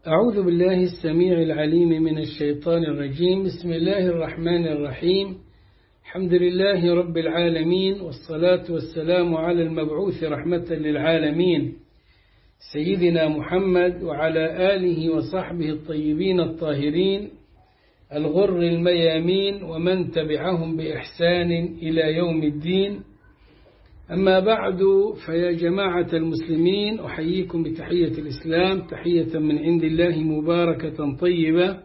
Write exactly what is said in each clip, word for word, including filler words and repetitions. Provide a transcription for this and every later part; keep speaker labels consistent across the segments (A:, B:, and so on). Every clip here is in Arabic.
A: أعوذ بالله السميع العليم من الشيطان الرجيم. بسم الله الرحمن الرحيم. الحمد لله رب العالمين، والصلاة والسلام على المبعوث رحمة للعالمين سيدنا محمد وعلى آله وصحبه الطيبين الطاهرين الغر الميامين ومن تبعهم بإحسان إلى يوم الدين. أما بعد، فيا جماعة المسلمين، أحييكم بتحية الإسلام، تحية من عند الله مباركة طيبة،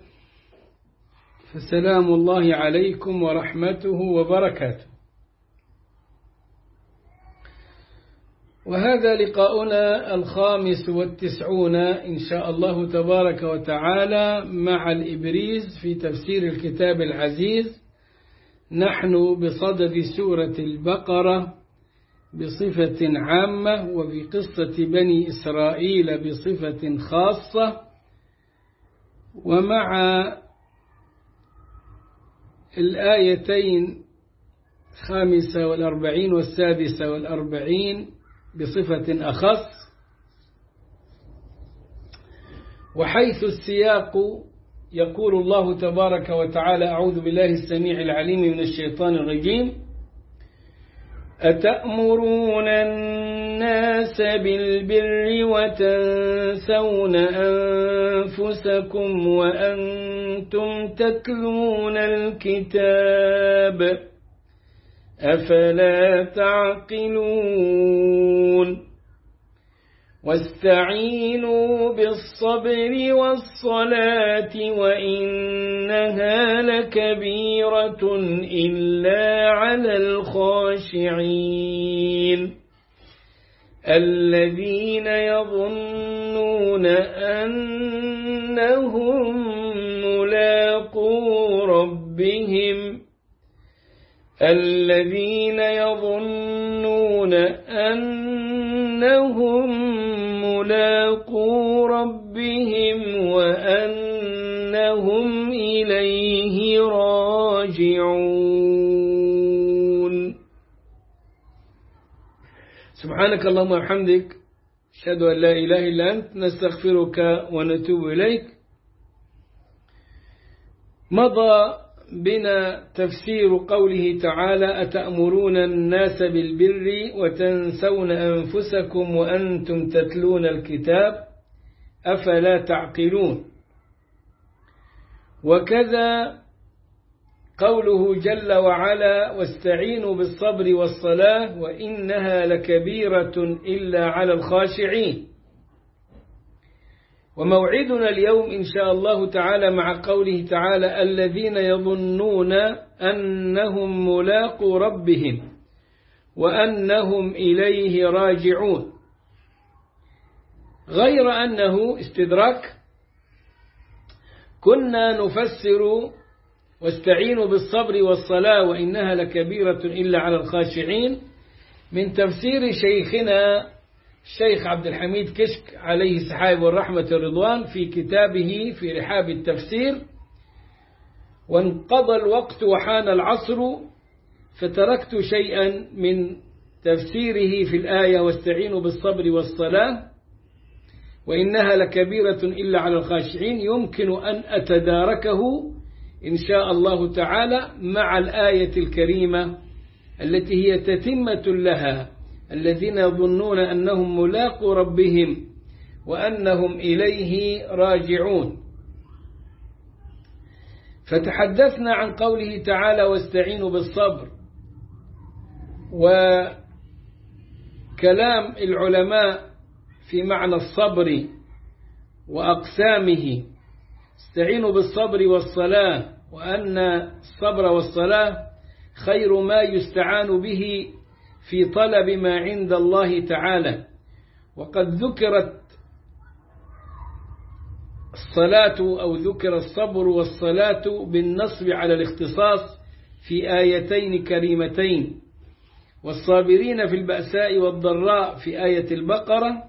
A: فسلام الله عليكم ورحمته وبركاته. وهذا لقاؤنا الخامس والتسعون إن شاء الله تبارك وتعالى مع الإبريز في تفسير الكتاب العزيز. نحن بصدد سورة البقرة بصفة عامة، وفي قصة بني إسرائيل بصفة خاصة، ومع الآيتين الخامسة والأربعين والسادسة والأربعين بصفة أخص. وحيث السياق يقول الله تبارك وتعالى: أعوذ بالله السميع العليم من الشيطان الرجيم: أتأمرون الناس بالبر وتنسون أنفسكم وأنتم تتلون الكتاب أفلا تعقلون واستعينوا بالصبر والصلاة وإنها لكبيرة إلا على الخاشعين الذين يظنون أنهم ملاقو ربهم الذين يظنون أنهم ملاقو ربهم وأنهم إليه راجعون. سبحانك اللهم وبحمدك، أشهد أن لا إله إلا أنت، نستغفرك ونتوب إليك. مضى بنا تفسير قوله تعالى: أتأمرون الناس بالبر وتنسون أنفسكم وأنتم تتلون الكتاب أفلا تعقلون. وكذا قوله جل وعلا: واستعينوا بالصبر والصلاة وإنها لكبيرة إلا على الخاشعين. وموعدنا اليوم إن شاء الله تعالى مع قوله تعالى: الذين يظنون أنهم ملاقو ربهم وأنهم إليه راجعون. غير أنه استدراك كنا نفسر واستعينوا بالصبر والصلاة وإنها لكبيرة إلا على الخاشعين من تفسير شيخنا الشيخ عبد الحميد كشك عليه السحائب والرحمة والرضوان في كتابه في رحاب التفسير. وانقضى الوقت وحان العصر، فتركت شيئا من تفسيره في الآية: واستعينوا بالصبر والصلاة وإنها لكبيرة إلا على الخاشعين، يمكن أن أتداركه إن شاء الله تعالى مع الآية الكريمة التي هي تتمة لها: الذين يظنون أنهم ملاقو ربهم وأنهم إليه راجعون. فتحدثنا عن قوله تعالى: واستعينوا بالصبر، وكلام العلماء في معنى الصبر وأقسامه. استعينوا بالصبر والصلاة، وأن الصبر والصلاة خير ما يستعان به في طلب ما عند الله تعالى. وقد ذكرت الصلاة أو ذكر الصبر والصلاة بالنصب على الاختصاص في آيتين كريمتين: والصابرين في البأساء والضراء في آية البقرة،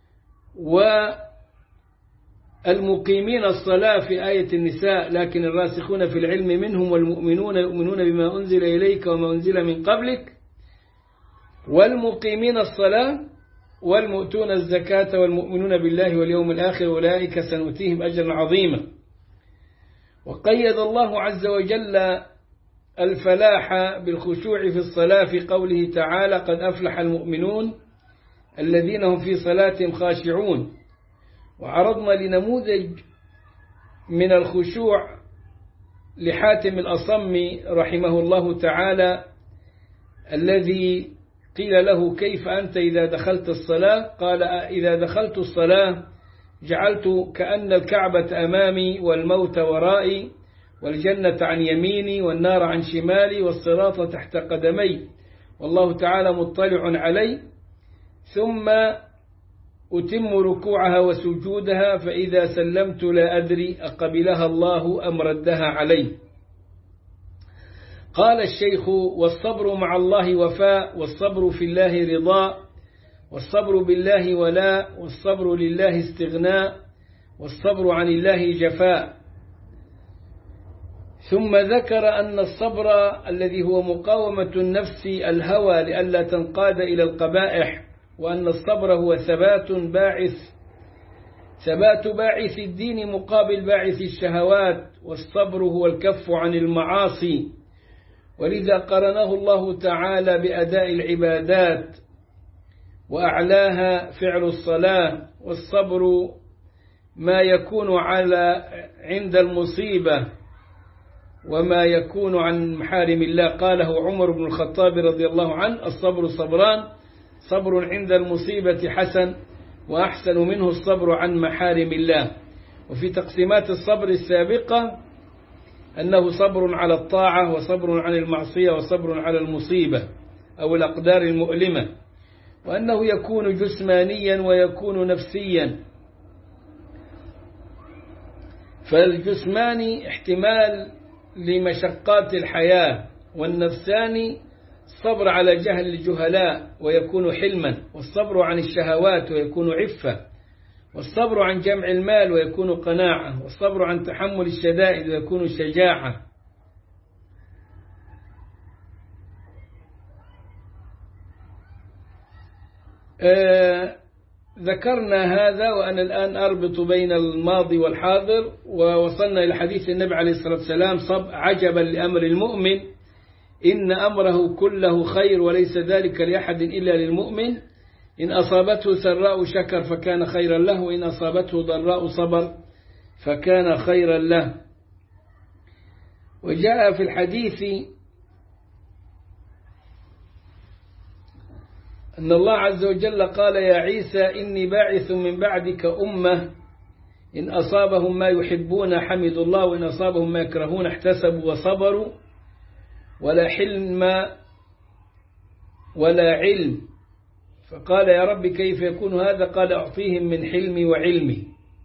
A: والمقيمين الصلاة في آية النساء. لكن الراسخون في العلم منهم والمؤمنون يؤمنون بما أنزل إليك وما أنزل من قبلك. والمقيمين الصلاة والمؤتون الزكاة والمؤمنون بالله واليوم الآخر أولئك سنؤتيهم أجرا عظيما. وقيد الله عز وجل الفلاح بالخشوع في الصلاة في قوله تعالى قد أفلح المؤمنون الذين هم في صلاتهم خاشعون. وعرضنا لنموذج من الخشوع لحاتم الأصم رحمه الله تعالى الذي قيل له كيف أنت إذا دخلت الصلاة؟ قال إذا دخلت الصلاة جعلت كأن الكعبة أمامي والموت ورائي والجنة عن يميني والنار عن شمالي والصراط تحت قدمي والله تعالى مطلع علي، ثم أتم ركوعها وسجودها فإذا سلمت لا أدري أقبلها الله أم ردها علي. قال الشيخ والصبر مع الله وفاء، والصبر في الله رضاء، والصبر بالله ولاء، والصبر لله استغناء، والصبر عن الله جفاء. ثم ذكر أن الصبر الذي هو مقاومة النفس الهوى لئلا تنقاد إلى القبائح، وأن الصبر هو ثبات باعث ثبات باعث الدين مقابل باعث الشهوات، والصبر هو الكف عن المعاصي، ولذا قرنه الله تعالى بأداء العبادات وأعلاها فعل الصلاة. والصبر ما يكون على عند المصيبة وما يكون عن محارم الله. قاله عمر بن الخطاب رضي الله عنه الصبر صبران، صبر عند المصيبة حسن، وأحسن منه الصبر عن محارم الله. وفي تقسيمات الصبر السابقة أنه صبر على الطاعة، وصبر عن المعصية، وصبر على المصيبة أو الأقدار المؤلمة، وأنه يكون جسمانيا ويكون نفسيا. فالجسماني احتمال لمشقات الحياة، والنفساني الصبر على جهل الجهلاء ويكون حلما، والصبر عن الشهوات ويكون عفة، والصبر عن جمع المال ويكون قناعة، والصبر عن تحمل الشدائد ويكون شجاعة. آه ذكرنا هذا، وأنا الآن أربط بين الماضي والحاضر، ووصلنا إلى حديث النبي عليه الصلاة والسلام صب عجبا لأمر المؤمن إن أمره كله خير وليس ذلك لأحد إلا للمؤمن، إن أصابته سراء شكر فكان خيرا له، وإن أصابته ضراء صبر فكان خيرا له. وجاء في الحديث أن الله عز وجل قال يا عيسى إني باعث من بعدك أمة إن أصابهم ما يحبون حمدوا الله، وإن أصابهم ما يكرهون احتسبوا وصبروا، ولا حلم ولا علم. فقال يا رب كيف يكون هذا؟ قال أعطيهم من حلمي وعلمي.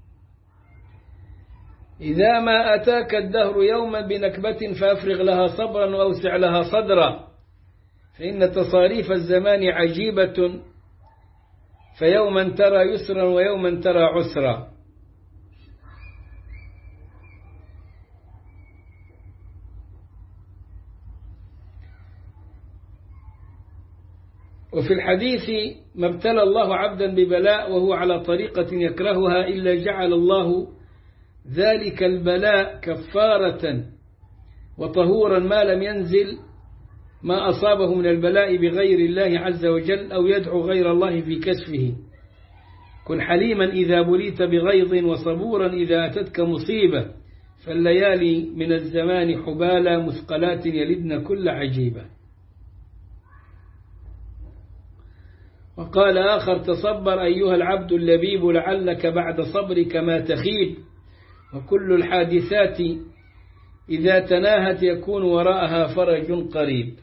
A: إذا ما أتاك الدهر يوما بنكبة فأفرغ لها صبرا وأوسع لها صدرا، فإن تصاريف الزمان عجيبة، فيوما ترى يسرا ويوما ترى عسرا. وفي الحديث ما ابتلى الله عبدا ببلاء وهو على طريقة يكرهها إلا جعل الله ذلك البلاء كفارة وطهورا ما لم ينزل ما أصابه من البلاء بغير الله عز وجل أو يدعو غير الله في كشفه. كن حليما إذا بليت بغيظ، وصبورا إذا أتتك مصيبة، فالليالي من الزمان حبالا مثقلات يلدن كل عجيبة. وقال آخر تصبر أيها العبد اللبيب لعلك بعد صبرك ما تخيب، وكل الحادثات إذا تناهت يكون وراءها فرج قريب.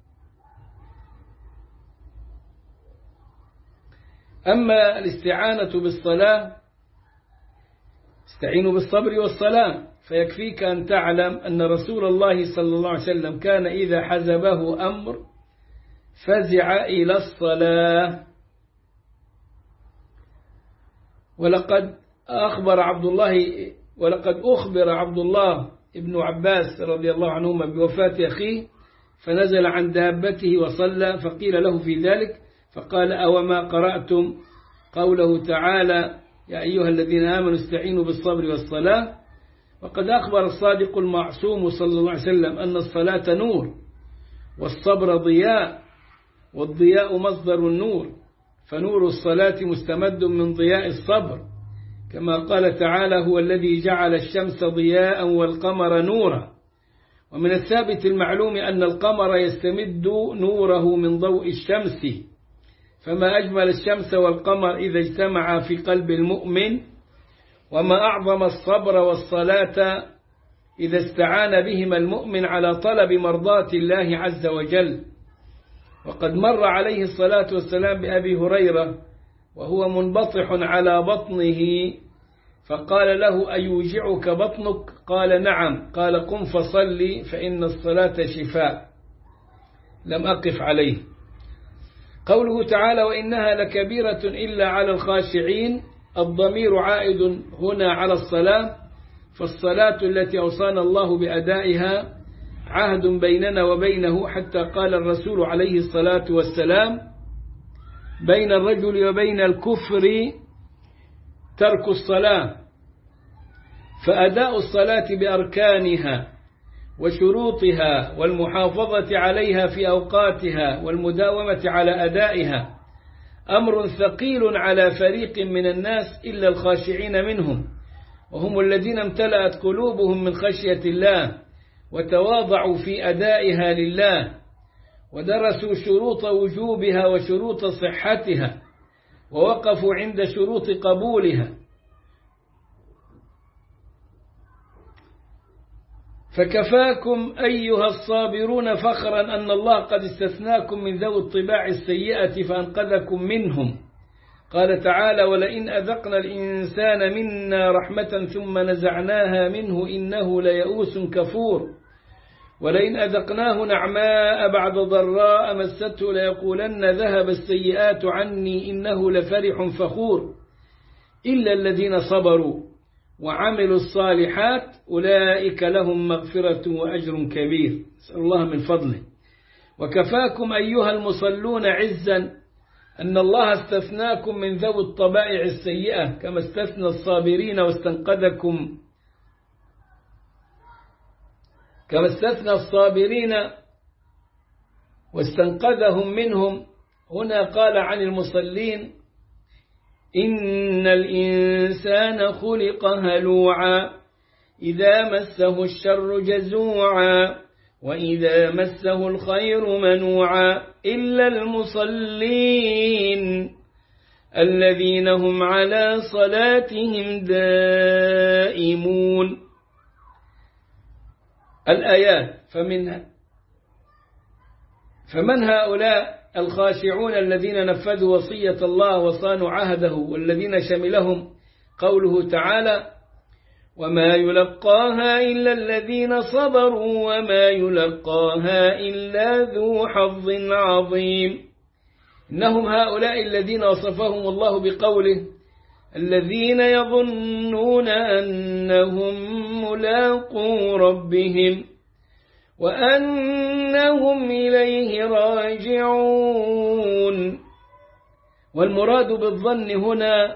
A: أما الاستعانة بالصلاة استعينوا بالصبر والصلاة، فيكفيك أن تعلم أن رسول الله صلى الله عليه وسلم كان إذا حزبه أمر فزع إلى الصلاة. ولقد أخبر عبد الله ولقد أخبر عبد الله ابن عباس رضي الله عنهما بوفاة أخيه، فنزل عن دابته وصلى، فقيل له في ذلك فقال أوما قرأتم قوله تعالى يا أيها الذين آمنوا استعينوا بالصبر والصلاة. وقد أخبر الصادق المعصوم صلى الله عليه وسلم أن الصلاة نور والصبر ضياء، والضياء مصدر النور، فنور الصلاة مستمد من ضياء الصبر، كما قال تعالى هو الذي جعل الشمس ضياء والقمر نورا. ومن الثابت المعلوم أن القمر يستمد نوره من ضوء الشمس، فما أجمل الشمس والقمر إذا اجتمعا في قلب المؤمن، وما أعظم الصبر والصلاة إذا استعان بهما المؤمن على طلب مرضاة الله عز وجل. وقد مر عليه الصلاة والسلام بأبي هريرة وهو منبطح على بطنه، فقال له أيوجعك بطنك؟ قال نعم. قال قم فصلي فإن الصلاة شفاء. لم أقف عليه. قوله تعالى وإنها لكبيرة إلا على الخاشعين، الضمير عائد هنا على الصلاة، فالصلاة التي أوصانا الله بأدائها عهد بيننا وبينه، حتى قال الرسول عليه الصلاة والسلام بين الرجل وبين الكفر ترك الصلاة، فأداء الصلاة بأركانها وشروطها والمحافظة عليها في أوقاتها والمداومة على أدائها أمر ثقيل على فريق من الناس إلا الخاشعين منهم، وهم الذين امتلأت قلوبهم من خشية الله وتواضعوا في أدائها لله، ودرسوا شروط وجوبها وشروط صحتها، ووقفوا عند شروط قبولها. فكفاكم أيها الصابرون فخرا أن الله قد استثناكم من ذوي الطباع السيئة فأنقذكم منهم. قال تعالى ولئن أذقنا الإنسان منا رحمة ثم نزعناها منه إنه ليئوس كفور، ولئن أذقناه نعماء بعد ضراء مسته ليقولن ذهب السيئات عني إنه لفرح فخور، إلا الذين صبروا وعملوا الصالحات أولئك لهم مغفرة وأجر كبير. نسأل الله من فضله. وكفاكم أيها المصلون عزا أن الله استثناكم من ذوي الطبائع السيئة كما استثنى الصابرين واستنقذكم كما استثنى الصابرين واستنقذهم منهم. هنا قال عن المصلين إن الإنسان خلق هلوعا إذا مسه الشر جزوعا وإذا مسه الخير منوعا إلا المصلين الذين هم على صلاتهم دائمون. الآيات. فمن فمن هؤلاء الخاشعون الذين نفذوا وصية الله وصانوا عهده والذين شملهم قوله تعالى وما يلقاها إلا الذين صبروا وما يلقاها إلا ذو حظ عظيم. إنهم هؤلاء الذين وصفهم الله بقوله الذين يظنون أنهم ملاقو ربهم وأنهم إليه راجعون. والمراد بالظن هنا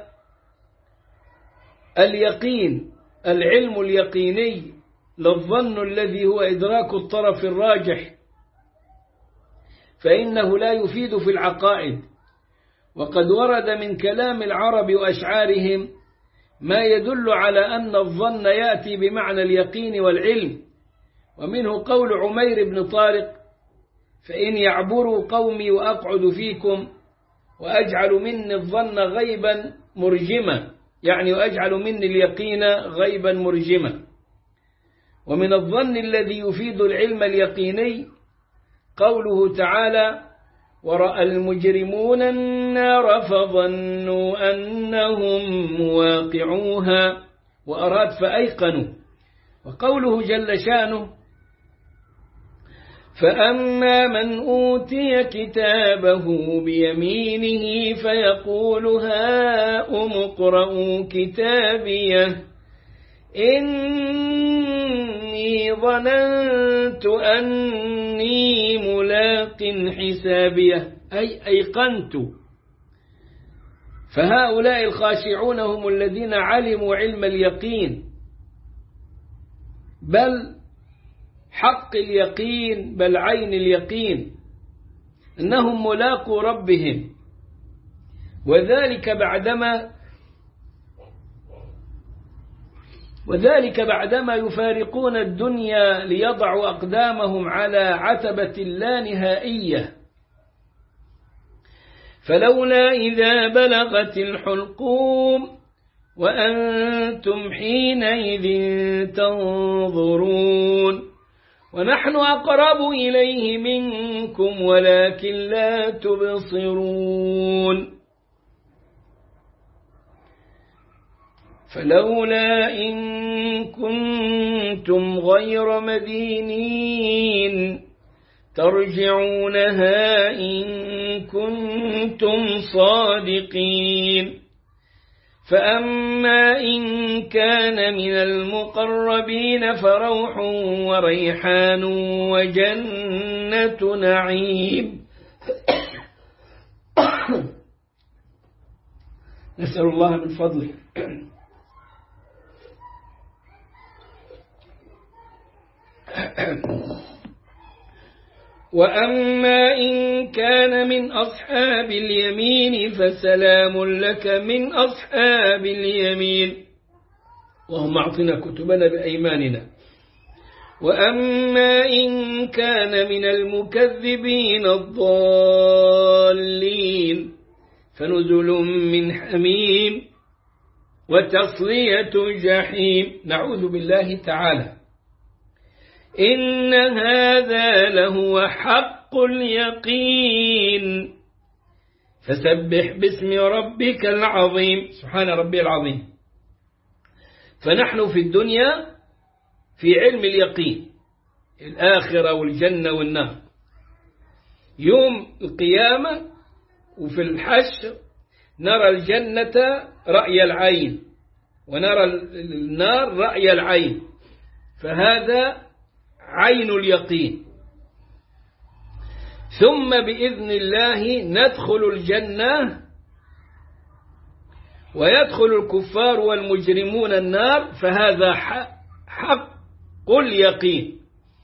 A: اليقين، العلم اليقيني، للظن الذي هو إدراك الطرف الراجح، فإنه لا يفيد في العقائد. وقد ورد من كلام العرب وأشعارهم ما يدل على أن الظن يأتي بمعنى اليقين والعلم، ومنه قول عمير بن طارق فإن يعبروا قومي وأقعد فيكم وأجعل مني الظن غيبا مرجما، يعني وأجعل مني اليقين غيبا مرجما. ومن الظن الذي يفيد العلم اليقيني قوله تعالى ورأى المجرمون النار فظنوا أنهم مواقعوها، وأراد فأيقنوا. وقوله جل شانه فأما من أوتي كتابه بيمينه فيقول هاؤم اقرءوا كتابيه إني ظننت أني ملاق حسابيه، أي أيقنت. فهؤلاء الخاشعون هم الذين علموا علم اليقين، بل حق اليقين، بل عين اليقين، أنهم ملاقوا ربهم. وذلك بعدما وذلك بعدما يفارقون الدنيا ليضعوا أقدامهم على عتبة اللانهائية. فلولا إذا بلغت الحلقوم وأنتم حينئذ تنظرون ونحن أقرب إليه منكم ولكن لا تبصرون. فلولا إن كنتم غير مدينين ترجعونها إن كنتم صادقين. فأما إن كان من المقربين فروح وريحان وجنة نعيم. نسأل الله من فضله. وأما إن كان من أصحاب اليمين فسلام لك من أصحاب اليمين. اللهم أعطنا كتبنا بأيماننا. وأما إن كان من المكذبين الضالين فنزل من حميم وتصلية جحيم. نعوذ بالله تعالى. إن هذا لهو حق اليقين. فسبح باسم ربك العظيم. سبحان ربي العظيم. فنحن في الدنيا في علم اليقين، الآخرة والجنة والنار. يوم القيامة وفي الحشر نرى الجنة رأي العين ونرى النار رأي العين، فهذا عين اليقين. ثم بإذن الله ندخل الجنة ويدخل الكفار والمجرمون النار، فهذا حق اليقين.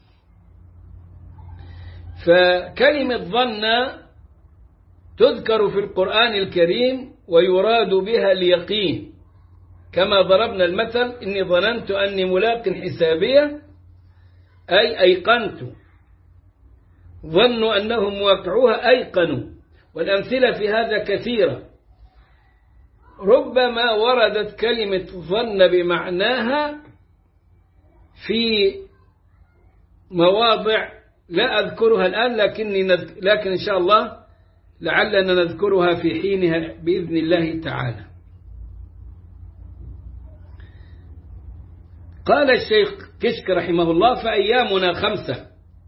A: فكلمة ظن تذكر في القرآن الكريم ويراد بها اليقين، كما ضربنا المثل: إني ظننت أني ملاق حسابية، أي أيقنت. ظنوا أنهم واقعوها أيقنوا. والأمثلة في هذا كثيرة. ربما وردت كلمة ظن بمعناها في مواضع لا أذكرها الآن، لكني نذك... لكن إن شاء الله لعلنا نذكرها في حينها بإذن الله تعالى. قال الشيخ كشك رحمه الله: فأيامنا خمسة: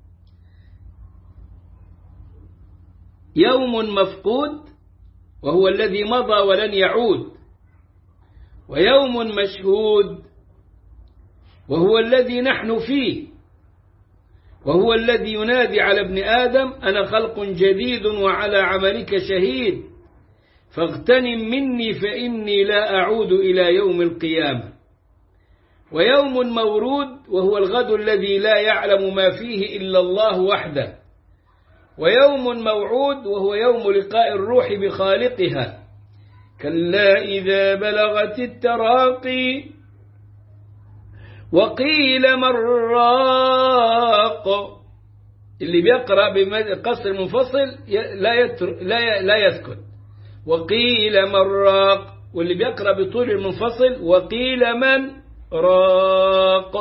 A: يوم مفقود وهو الذي مضى ولن يعود، ويوم مشهود وهو الذي نحن فيه، وهو الذي ينادي على ابن آدم: أنا خلق جديد وعلى عملك شهيد، فاغتنم مني فإني لا أعود إلى يوم القيامة. ويوم مورود وهو الغد الذي لا يعلم ما فيه إلا الله وحده. ويوم موعود وهو يوم لقاء الروح بخالقها. كلا إذا بلغت التراقي وقيل من راق. اللي بيقرأ بقصر منفصل لا لا لا يسكت. وقيل من راق. واللي بيقرأ بطول المنفصل وقيل من راق.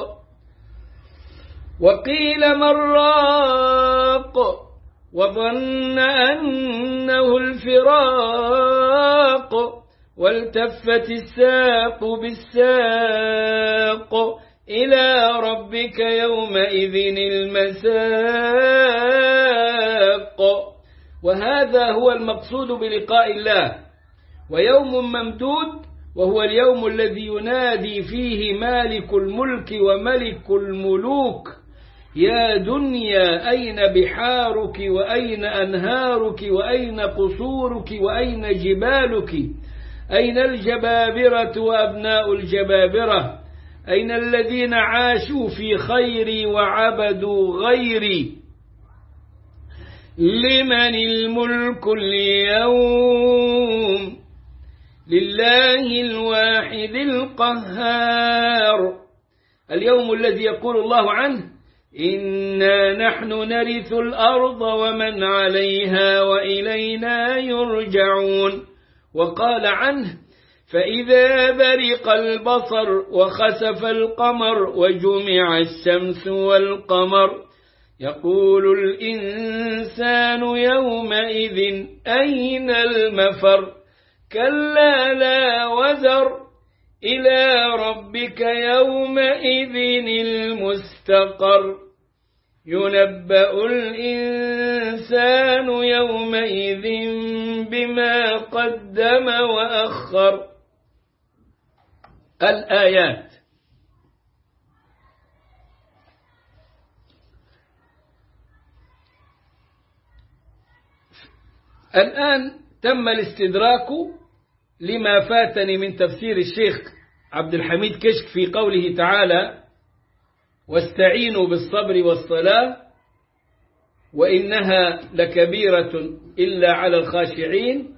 A: وقيل من راق وظن أنه الفراق والتفت الساق بالساق إلى ربك يومئذ المساق. وهذا هو المقصود بلقاء الله. ويوم ممدود وهو اليوم الذي ينادي فيه مالك الملك وملك الملوك يا دنيا أين بحارك وأين أنهارك وأين قصورك وأين جبالك؟ أين الجبابرة وأبناء الجبابرة؟ أين الذين عاشوا في خيري وعبدوا غيري؟ لمن الملك اليوم؟ لله الواحد القهار. اليوم الذي يقول الله عنه إنا نحن نرث الأرض ومن عليها وإلينا يرجعون. وقال عنه فإذا برق البصر وخسف القمر وجمع الشمس والقمر يقول الإنسان يومئذ أين المفر؟ كلا لا وزر إلى ربك يومئذ المستقر. ينبأ الإنسان يومئذ بما قدم وأخر. الآيات. الآن تم الاستدراك لما فاتني من تفسير الشيخ عبد الحميد كشك في قوله تعالى واستعينوا بالصبر والصلاة وإنها لكبيرة إلا على الخاشعين.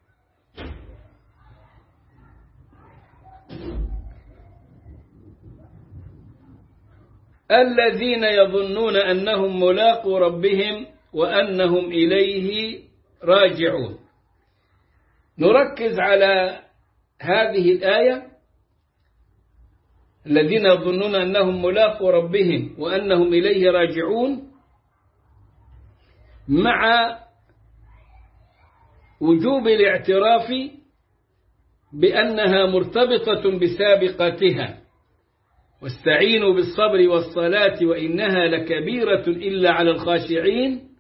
A: الذين يظنون أنهم ملاقو ربهم وأنهم إليه راجعون. نركز على هذه الآية الذين يظنون أنهم ملاقو ربهم وأنهم إليه راجعون مع وجوب الاعتراف بأنها مرتبطة بسابقتها. واستعينوا بالصبر والصلاة وإنها لكبيرة إلا على الخاشعين.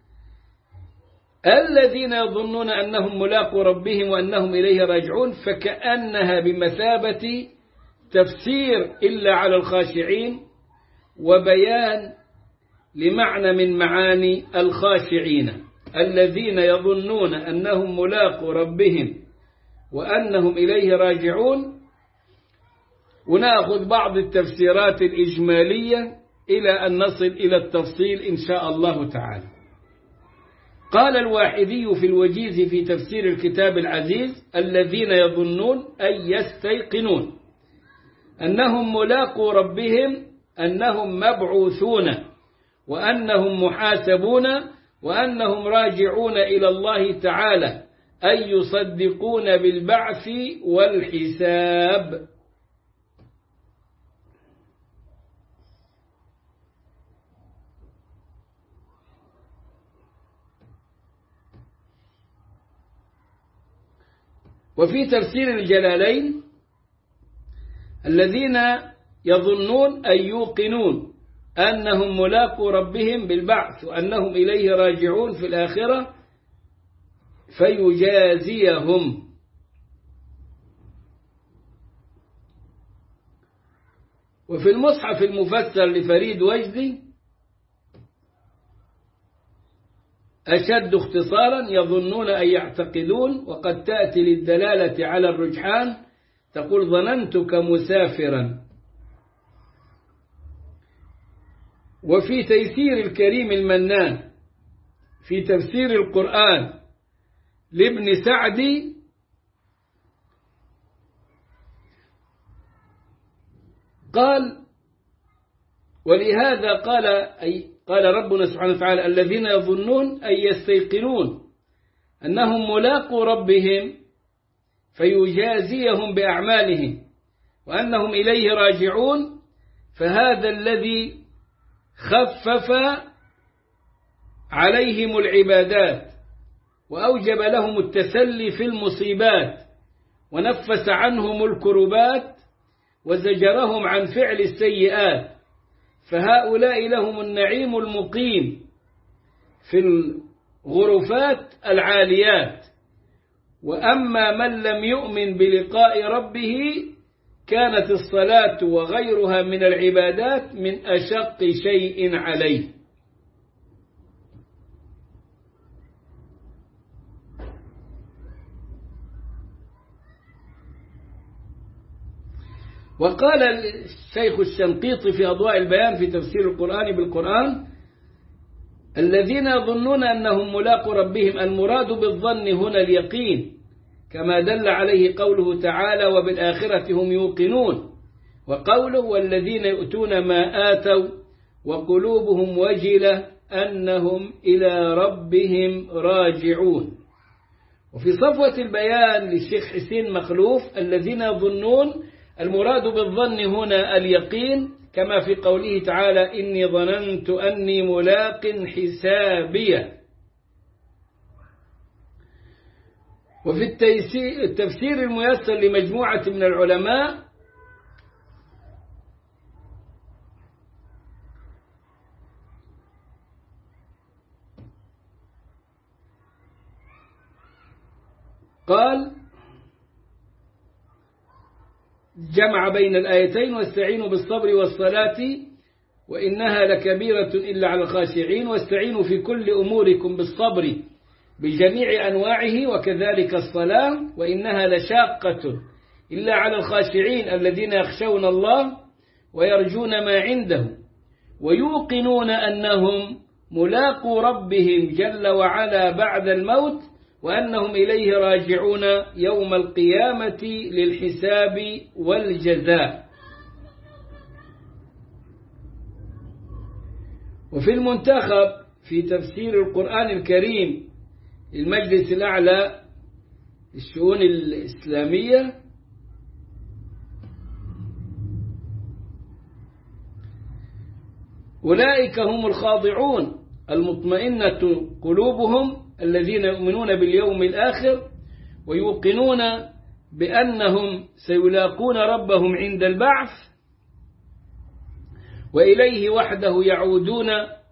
A: الذين يظنون أنهم ملاقو ربهم وأنهم إليه راجعون فكأنها بمثابة تفسير إلا على الخاشعين وبيان لمعنى من معاني الخاشعين الذين يظنون أنهم ملاقو ربهم وأنهم إليه راجعون. ونأخذ بعض التفسيرات الإجمالية إلى أن نصل إلى التفصيل إن شاء الله تعالى. قال الواحدي في الوجيز في تفسير الكتاب العزيز الذين يظنون أي يستيقنون أنهم ملاقو ربهم أنهم مبعوثون وأنهم محاسبون وأنهم راجعون إلى الله تعالى أي يصدقون بالبعث والحساب. وفي تفسير الجلالين الذين يظنون أن يوقنون أنهم ملاقو ربهم بالبعث وأنهم إليه راجعون في الآخرة فيجازيهم. وفي المصحف المفسر لفريد وجدي أشد اختصارا يظنون أن يعتقدون وقد تأتي للدلالة على الرجحان تقول ظننتك مسافرا. وفي تيسير الكريم المنان في تفسير القرآن لابن سعدي قال ولهذا قال أي قال ربنا سبحانه وتعالى الذين يظنون أن يستيقنون أنهم ملاقو ربهم فيجازيهم بأعمالهم وأنهم إليه راجعون. فهذا الذي خفف عليهم العبادات وأوجب لهم التسلي في المصيبات ونفس عنهم الكربات وزجرهم عن فعل السيئات. فهؤلاء لهم النعيم المقيم في الغرفات العاليات. وأما من لم يؤمن بلقاء ربه كانت الصلاة وغيرها من العبادات من أشق شيء عليه. وقال الشيخ الشنقيطي في أضواء البيان في تفسير القرآن بالقرآن: الذين يظنون أنهم ملاقوا ربهم، المراد بالظن هنا اليقين، كما دل عليه قوله تعالى: وبالآخرة هم يوقنون، وقوله: والذين يؤتون ما آتوا وقلوبهم وجلة أنهم إلى ربهم راجعون. وفي صفوة البيان للشيخ حسين مخلوف: الذين يظنون، المراد بالظن هنا اليقين، كما في قوله تعالى: إني ظننت أني ملاق حسابية. وفي التفسير الميسر لمجموعة من العلماء قال: جمع بين الآيتين: واستعينوا بالصبر والصلاة وإنها لكبيرة إلا على الخاشعين، واستعينوا في كل أموركم بالصبر بجميع أنواعه، وكذلك الصلاة وإنها لشاقة إلا على الخاشعين الذين يخشون الله ويرجون ما عنده ويوقنون أنهم ملاقوا ربهم جل وعلا بعد الموت، وأنهم إليه راجعون يوم القيامة للحساب والجزاء. وفي المنتخب في تفسير القرآن الكريم للمجلس الأعلى للشؤون الإسلامية أولئك هم الخاضعون المطمئنة قلوبهم الذين يؤمنون باليوم الآخر ويوقنون بأنهم سيلاقون ربهم عند البعث وإليه وحده يعودون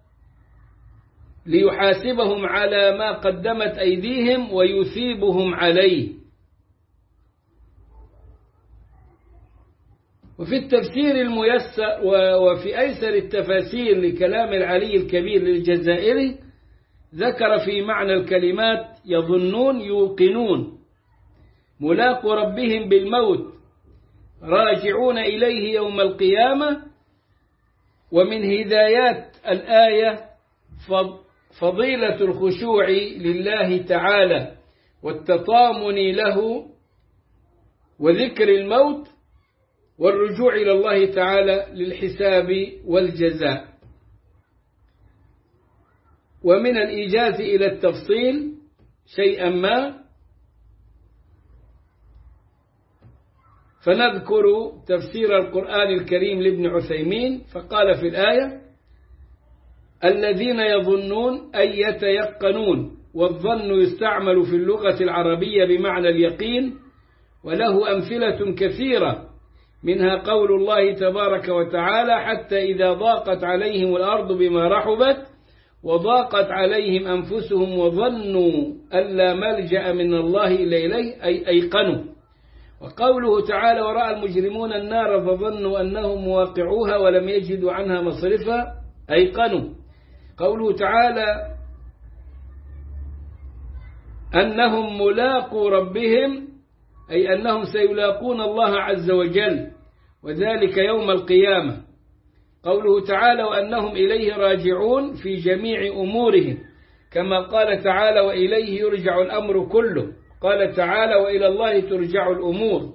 A: ليحاسبهم على ما قدمت أيديهم ويثيبهم عليه. وفي التفسير الميسر وفي أيسر التفاسير لكلام العلي الكبير للجزائري ذكر في معنى الكلمات: يظنون يوقنون ملاقوا ربهم بالموت راجعون إليه يوم القيامة. ومن هدايات الآية فضيلة الخشوع لله تعالى والتطامن له وذكر الموت والرجوع إلى الله تعالى للحساب والجزاء. ومن الإيجاز إلى التفصيل شيئا ما، فنذكر تفسير القرآن الكريم لابن عثيمين، فقال في الآية: الذين يظنون أي يتيقنون، والظن يستعمل في اللغة العربية بمعنى اليقين، وله أمثلة كثيرة، منها قول الله تبارك وتعالى: حتى إذا ضاقت عليهم الأرض بما رحبت وضاقت عليهم أنفسهم وظنوا أن لا ملجأ من الله إلا إليه، أي أيقنوا. وقوله تعالى: ورأى المجرمون النار فظنوا أنهم مواقعوها ولم يجدوا عنها مصرفا، أيقنوا. قوله تعالى: أنهم ملاقوا ربهم، أي أنهم سيلاقون الله عز وجل، وذلك يوم القيامة. قوله تعالى: وأنهم إليه راجعون في جميع أمورهم، كما قال تعالى: وإليه يرجع الأمر كله. قال تعالى: وإلى الله ترجع الأمور.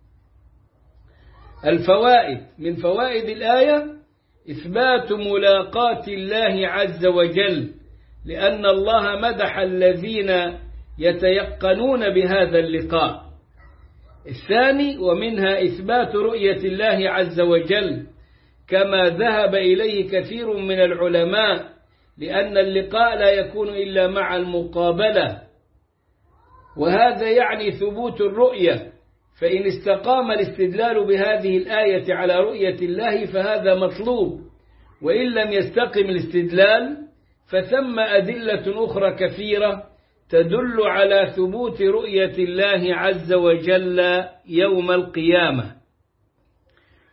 A: الفوائد: من فوائد الآية إثبات ملاقاة الله عز وجل، لأن الله مدح الذين يتيقنون بهذا اللقاء. الثاني: ومنها إثبات رؤية الله عز وجل، كما ذهب إليه كثير من العلماء، لأن اللقاء لا يكون إلا مع المقابلة، وهذا يعني ثبوت الرؤية. فإن استقام الاستدلال بهذه الآية على رؤية الله فهذا مطلوب، وإن لم يستقم الاستدلال فثم أدلة أخرى كثيرة تدل على ثبوت رؤية الله عز وجل يوم القيامة.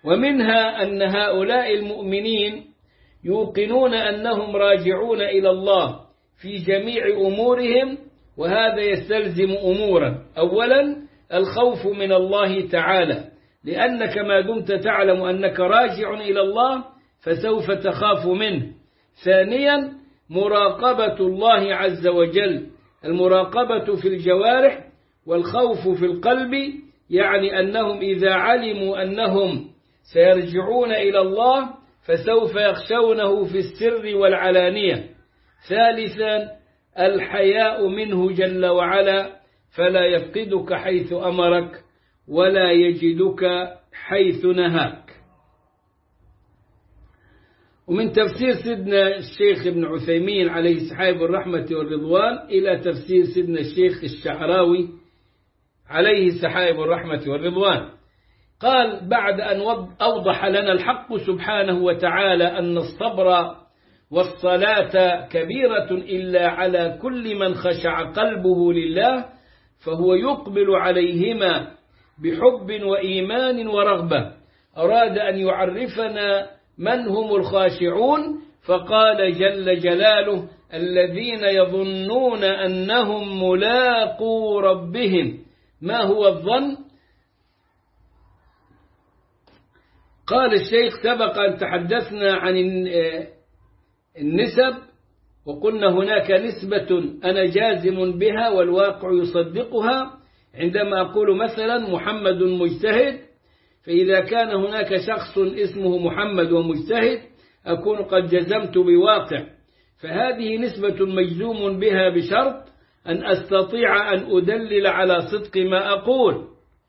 A: ومنها أن هؤلاء المؤمنين يوقنون أنهم راجعون إلى الله في جميع أمورهم، وهذا يستلزم أمورا. أولا الخوف من الله تعالى، لأنك ما دمت تعلم أنك راجع إلى الله فسوف تخاف منه. ثانيا مراقبة الله عز وجل، المراقبة في الجوارح والخوف في القلب، يعني أنهم إذا علموا أنهم سيرجعون إلى الله فسوف يخشونه في السر والعلانية. ثالثا الحياء منه جل وعلا، فلا يفقدك حيث أمرك ولا يجدك حيث نهاك. ومن تفسير سيدنا الشيخ ابن عثيمين عليه سحائب الرحمة والرضوان إلى تفسير سيدنا الشيخ الشعراوي عليه سحائب الرحمة والرضوان، قال بعد أن أوضح لنا الحق سبحانه وتعالى أن الصبر والصلاة كبيرة إلا على كل من خشع قلبه لله، فهو يقبل عليهما بحب وإيمان ورغبة. أراد أن يعرفنا من هم الخاشعون، فقال جل جلاله: الذين يظنون أنهم ملاقو ربهم. ما هو الظن؟ قال الشيخ: سبق أن تحدثنا عن النسب، وقلنا هناك نسبة أنا جازم بها والواقع يصدقها. عندما أقول مثلا محمد مجتهد، فإذا كان هناك شخص اسمه محمد ومجتهد أكون قد جزمت بواقع، فهذه نسبة مجزوم بها بشرط أن أستطيع أن أدلل على صدق ما أقول.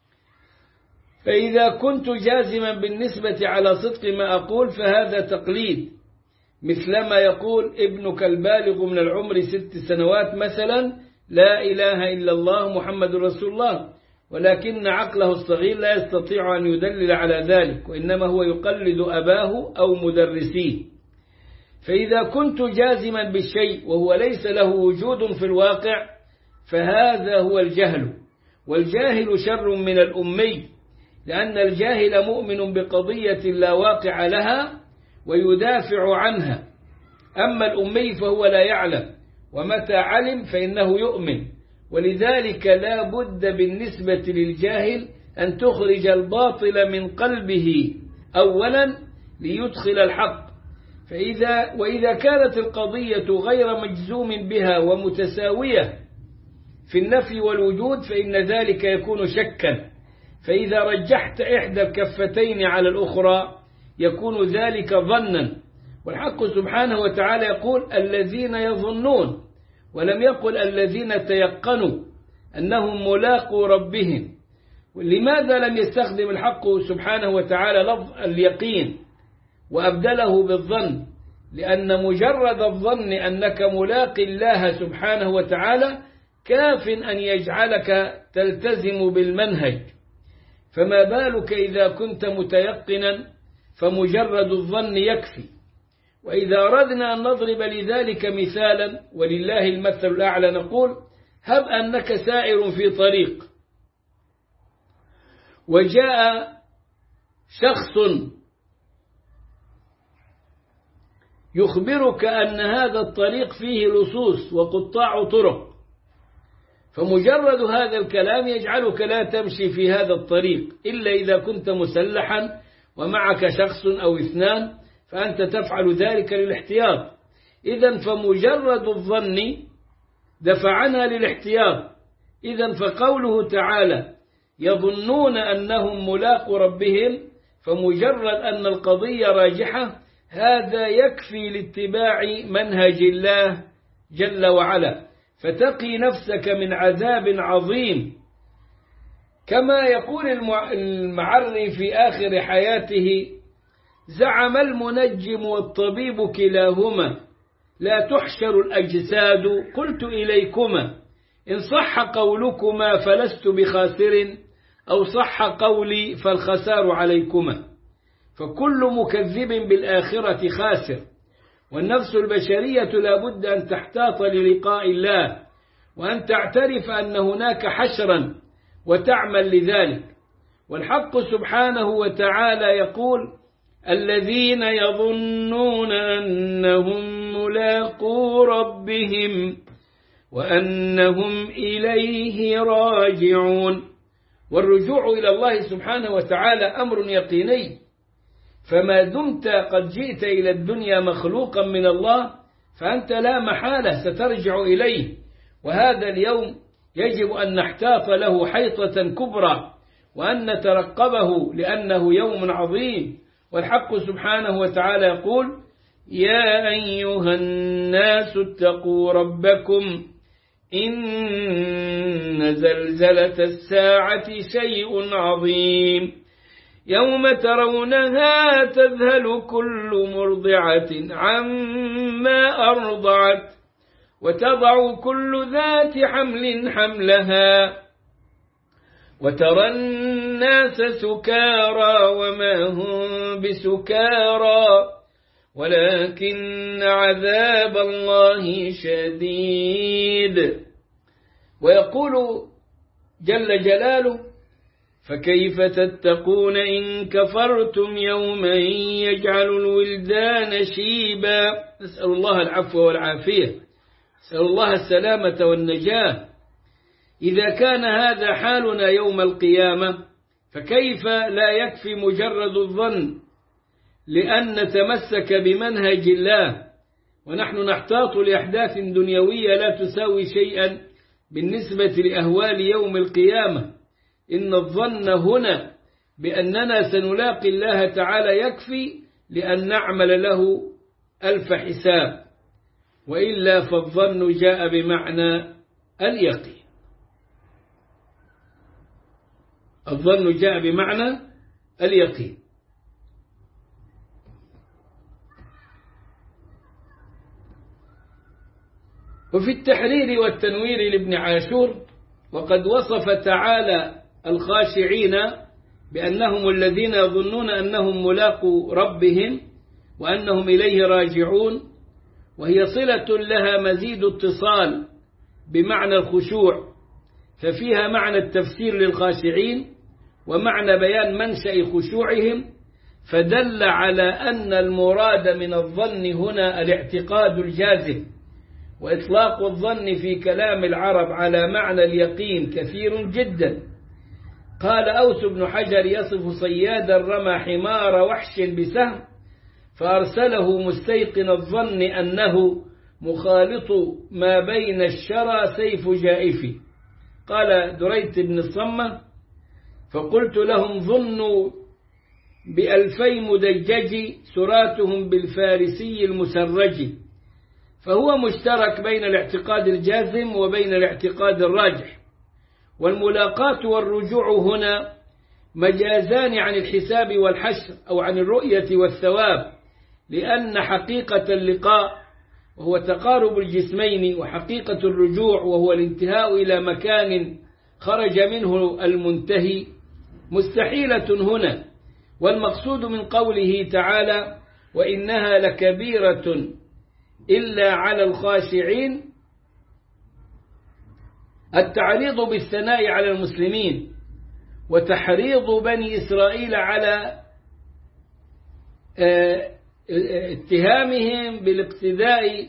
A: فإذا كنت جازما بالنسبة على صدق ما أقول فهذا تقليد، مثلما يقول ابنك البالغ من العمر ست سنوات مثلا: لا إله إلا الله محمد رسول الله، ولكن عقله الصغير لا يستطيع أن يدلل على ذلك، وإنما هو يقلد أباه أو مدرسيه. فإذا كنت جازما بالشيء وهو ليس له وجود في الواقع فهذا هو الجهل، والجاهل شر من الأمي، لأن الجاهل مؤمن بقضية لا واقع لها ويدافع عنها، أما الأمي فهو لا يعلم، ومتى علم فإنه يؤمن. ولذلك لا بد بالنسبة للجاهل أن تخرج الباطل من قلبه أولا ليدخل الحق. فإذا وإذا كانت القضية غير مجزوم بها ومتساوية في النفي والوجود فإن ذلك يكون شكا، فإذا رجحت إحدى الكفتين على الأخرى يكون ذلك ظنا. والحق سبحانه وتعالى يقول: الذين يظنون، ولم يقل الذين تيقنوا أنهم ملاقوا ربهم. لماذا لم يستخدم الحق سبحانه وتعالى لفظ اليقين وأبدله بالظن؟ لأن مجرد الظن أنك ملاق الله سبحانه وتعالى كاف أن يجعلك تلتزم بالمنهج، فما بالك إذا كنت متيقنا فمجرد الظن يكفي. وإذا أردنا أن نضرب لذلك مثالا ولله المثل الأعلى نقول: هب أنك سائر في طريق وجاء شخص يخبرك أن هذا الطريق فيه لصوص وقطاع طرق، فمجرد هذا الكلام يجعلك لا تمشي في هذا الطريق إلا إذا كنت مسلحا ومعك شخص أو اثنان، فأنت تفعل ذلك للاحتياط. إذن فمجرد الظن دفعنا للاحتياط. إذن فقوله تعالى: يظنون أنهم ملاقوا ربهم، فمجرد أن القضية راجحة هذا يكفي لاتباع منهج الله جل وعلا، فتقي نفسك من عذاب عظيم. كما يقول المعري في آخر حياته: زعم المنجم والطبيب كلاهما لا تحشر الأجساد، قلت إليكما إن صح قولكما فلست بخاسر، أو صح قولي فالخسار عليكما. فكل مكذب بالآخرة خاسر، والنفس البشرية لا بد أن تحتاط للقاء الله، وأن تعترف أن هناك حشرا وتعمل لذلك. والحق سبحانه وتعالى يقول الذين يظنون أنهم ملاقو ربهم وأنهم إليه راجعون. والرجوع إلى الله سبحانه وتعالى أمر يقيني، فما دمت قد جئت إلى الدنيا مخلوقا من الله فأنت لا محالة سترجع إليه، وهذا اليوم يجب أن نحتاط له حيطة كبرى وأن نترقبه لأنه يوم عظيم. والحق سبحانه وتعالى يقول يا أيها الناس اتقوا ربكم إن زلزلة الساعة شيء عظيم يوم ترونها تذهل كل مرضعة عما أرضعت وتضع كل ذات حمل حملها وترى الناس سكارى وما هم بسكارى ولكن عذاب الله شديد. ويقول جل جلاله فكيف تتقون إن كفرتم يوما يجعل الولدان شيبا. نسأل الله العفو والعافية، نسأل الله السلامة والنجاة. إذا كان هذا حالنا يوم القيامة فكيف لا يكفي مجرد الظن لأن نتمسك بمنهج الله ونحن نحتاط لأحداث دنيوية لا تساوي شيئا بالنسبة لأهوال يوم القيامة. إن الظن هنا بأننا سنلاقي الله تعالى يكفي لأن نعمل له ألف حساب، وإلا فالظن جاء بمعنى اليقين. الظن جاء بمعنى اليقين. وفي التحرير والتنوير لابن عاشور وقد وصف تعالى الخاشعين بأنهم الذين يظنون أنهم ملاقو ربهم وأنهم إليه راجعون، وهي صلة لها مزيد اتصال بمعنى الخشوع، ففيها معنى التفسير للخاشعين ومعنى بيان منشأ خشوعهم، فدل على أن المراد من الظن هنا الاعتقاد الجازم. وإطلاق الظن في كلام العرب على معنى اليقين كثير جدا. قال أوس بن حجر يصف صيادا رمى حمار وحش بسهم فأرسله مستيقن الظن أنه مخالط ما بين الشرى سيف جائف. قال دريت بن الصمة فقلت لهم ظنوا بألفي مدجج سراتهم بالفارسي المسرج. فهو مشترك بين الاعتقاد الجازم وبين الاعتقاد الراجح. والملاقات والرجوع هنا مجازان عن الحساب والحشر أو عن الرؤية والثواب، لأن حقيقة اللقاء وهو تقارب الجسمين وحقيقة الرجوع وهو الانتهاء إلى مكان خرج منه المنتهي مستحيلة هنا. والمقصود من قوله تعالى وإنها لكبيرة إلا على الخاشعين التعريض بالثناء على المسلمين وتحريض بني إسرائيل على اتهامهم بالاقتداء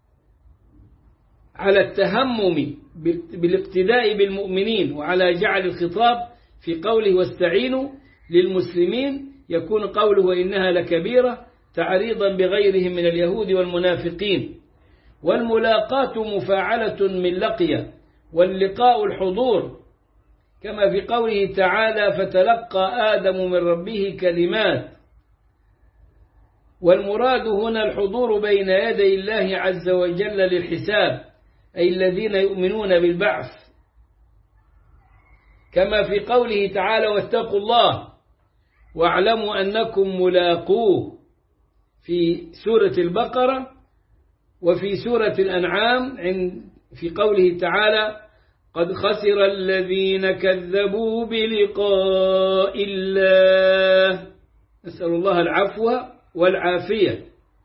A: على التهمم بالاقتداء بالمؤمنين، وعلى جعل الخطاب في قوله واستعينوا للمسلمين يكون قوله وإنها لكبيرة تعريضا بغيرهم من اليهود والمنافقين. والملاقات مفاعلة من لقي، واللقاء الحضور كما في قوله تعالى فتلقى آدم من ربه كلمات. والمراد هنا الحضور بين يدي الله عز وجل للحساب، أي الذين يؤمنون بالبعث، كما في قوله تعالى واتقوا الله واعلموا أنكم ملاقوه في سورة البقرة، وفي سورة الأنعام في قوله تعالى قد خسر الذين كذبوا بلقاء الله. نسأل الله العفو والعافية.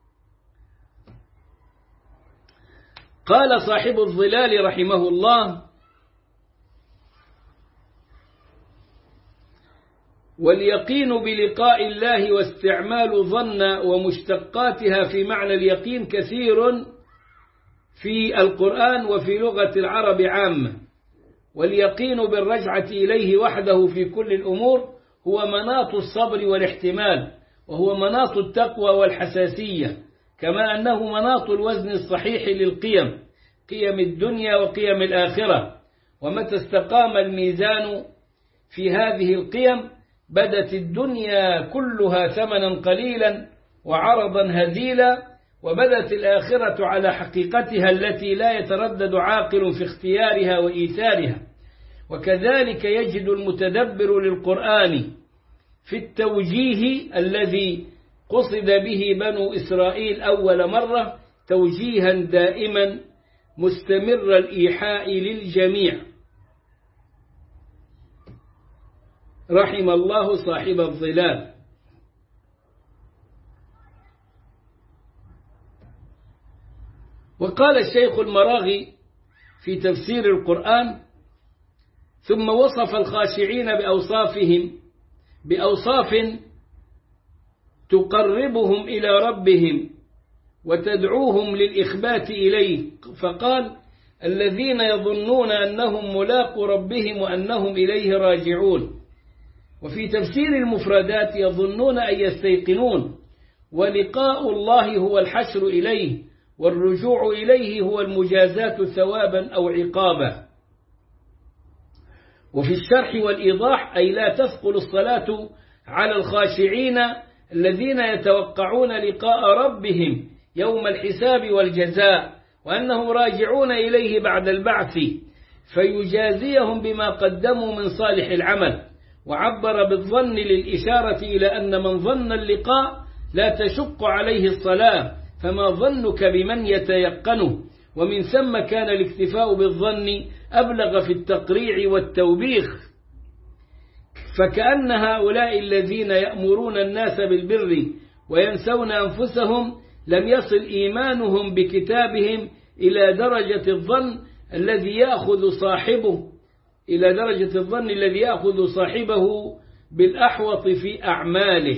A: قال صاحب الظلال رحمه الله واليقين بلقاء الله واستعمال ظن ومشتقاتها في معنى اليقين كثير في القرآن وفي لغة العرب عامة. واليقين بالرجعة إليه وحده في كل الأمور هو مناط الصبر والاحتمال، وهو مناط التقوى والحساسية، كما أنه مناط الوزن الصحيح للقيم، قيم الدنيا وقيم الآخرة. ومتى استقام الميزان في هذه القيم بدت الدنيا كلها ثمنا قليلا وعرضا هزيلا، وبدت الآخرة على حقيقتها التي لا يتردد عاقل في اختيارها وإيثارها. وكذلك يجد المتدبر للقرآن في التوجيه الذي قصد به بنو إسرائيل أول مرة توجيها دائما مستمر الإيحاء للجميع. رحم الله صاحب الظلال. وقال الشيخ المراغي في تفسير القرآن: ثم وصف الخاشعين بأوصافهم بأوصاف تقربهم إلى ربهم وتدعوهم للإخبات إليه، فقال: الذين يظنون أنهم ملاقو ربهم وأنهم إليه راجعون. وفي تفسير المفردات: يظنون أن يستيقنون، ولقاء الله هو الحشر إليه، والرجوع إليه هو المجازات ثوابا أو عقابا. وفي الشرح والإيضاح: أي لا تثقل الصلاة على الخاشعين الذين يتوقعون لقاء ربهم يوم الحساب والجزاء، وأنهم راجعون إليه بعد البعث فيجازيهم بما قدموا من صالح العمل. وعبر بالظن للإشارة إلى أن من ظن اللقاء لا تشق عليه الصلاة، فما ظنك بمن يتيقنه؟ ومن ثم كان الاكتفاء بالظن أبلغ في التقريع والتوبيخ. فكأن هؤلاء الذين يأمرون الناس بالبر وينسون أنفسهم لم يصل إيمانهم بكتابهم إلى درجة الظن الذي يأخذ صاحبه إلى درجة الظن الذي يأخذ صاحبه بالأحوط في أعماله.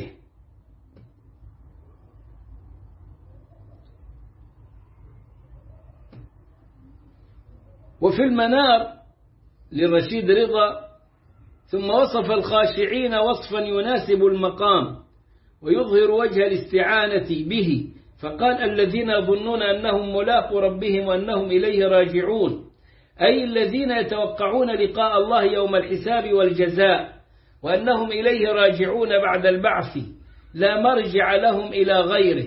A: وفي المنار للرشيد رضا: ثم وصف الخاشعين وصفا يناسب المقام ويظهر وجه الاستعانة به، فقال: الذين يظنون أنهم ملاقو ربهم وأنهم إليه راجعون، أي الذين يتوقعون لقاء الله يوم الحساب والجزاء، وأنهم إليه راجعون بعد البعث، لا مرجع لهم إلى غيره.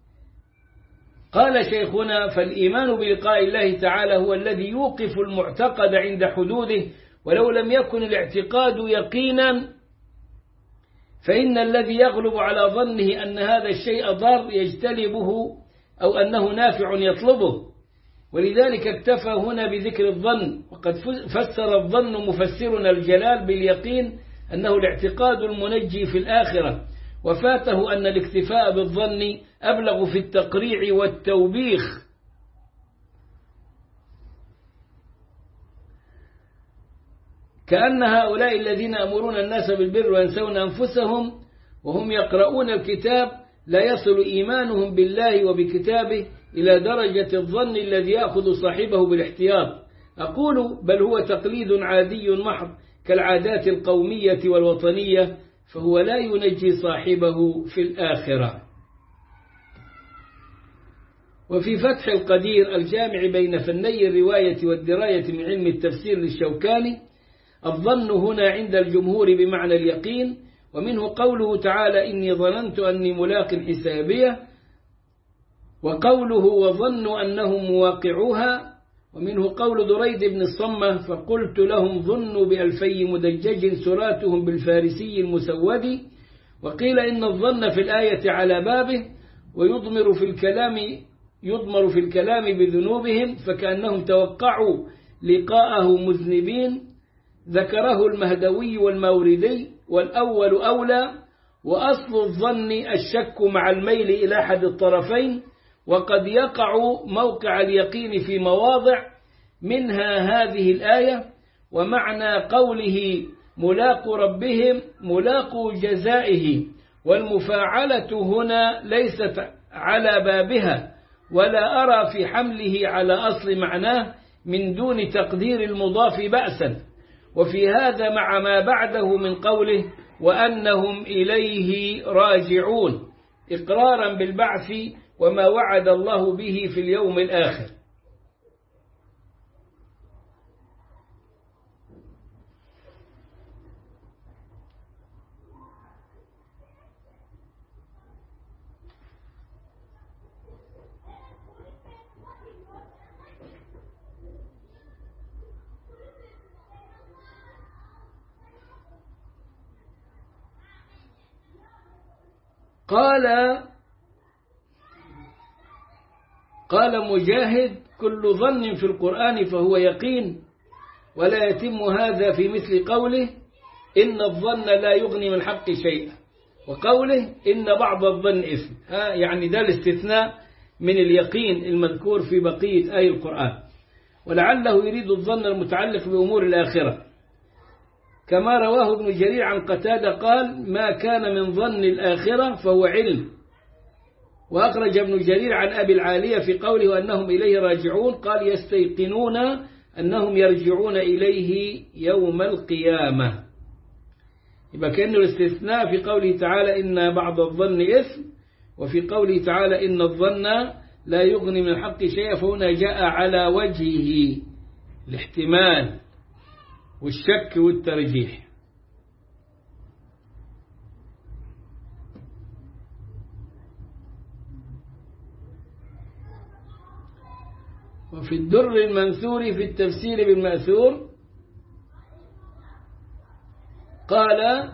A: قال شيخنا: فالإيمان بلقاء الله تعالى هو الذي يوقف المعتقد عند حدوده، ولو لم يكن الاعتقاد يقينا فإن الذي يغلب على ظنه أن هذا الشيء ضار يجتلبه أو أنه نافع يطلبه. ولذلك اكتفى هنا بذكر الظن. وقد فسر الظن مفسرنا الجلال باليقين أنه الاعتقاد المنجي في الآخرة، وفاته أن الاكتفاء بالظن أبلغ في التقريع والتوبيخ. كأن هؤلاء الذين يأمرون الناس بالبر وينسون أنفسهم وهم يقرؤون الكتاب لا يصل إيمانهم بالله وبكتابه إلى درجة الظن الذي يأخذ صاحبه بالاحتياط. أقول بل هو تقليد عادي محض كالعادات القومية والوطنية، فهو لا ينجي صاحبه في الآخرة. وفي فتح القدير الجامع بين فني الرواية والدراية من علم التفسير للشوكاني: الظن هنا عند الجمهور بمعنى اليقين، ومنه قوله تعالى: إني ظننت أني ملاق حسابيه، وقوله وظنوا أنهم مواقعوها، ومنه قول دريد بن الصمة: فقلت لهم ظنوا بألفي مدجج سراتهم بالفارسي المسود. وقيل إن الظن في الآية على بابه ويضمر في الكلام يضمر في الكلام بذنوبهم، فكأنهم توقعوا لقاءه مذنبين. ذكره المهدوي والماوردي، والأول أولى. وأصل الظن الشك مع الميل إلى أحد الطرفين، وقد يقع موقع اليقين في مواضع، منها هذه الآية. ومعنى قوله ملاقو ربهم ملاقو جزائه، والمفاعلة هنا ليست على بابها، ولا أرى في حمله على أصل معناه من دون تقدير المضاف بأسا. وفي هذا مع ما بعده من قوله وأنهم إليه راجعون إقرارا بالبعث وما وعد الله به في اليوم الآخر. قال قال مجاهد كل ظن في القرآن فهو يقين، ولا يتم هذا في مثل قوله إن الظن لا يغني من الحق شيئا، وقوله إن بعض الظن إثم. ها يعني ده الاستثناء من اليقين المذكور في بقية آي القرآن، ولعله يريد الظن المتعلق بأمور الآخرة، كما رواه ابن جرير عن قتادة قال ما كان من ظن الآخرة فهو علم. وأخرج ابن جرير عن أبي العالية في قوله أنهم إليه راجعون قال يستيقنون أنهم يرجعون إليه يوم القيامة. يبقى كأنه الاستثناء في قوله تعالى إن بعض الظن إثم، وفي قوله تعالى إن الظن لا يغني من الحق شيئا، فهنا جاء على وجهه الاحتمال والشك والترجيح. وفي الدر المنثور في التفسير بالمأثور قال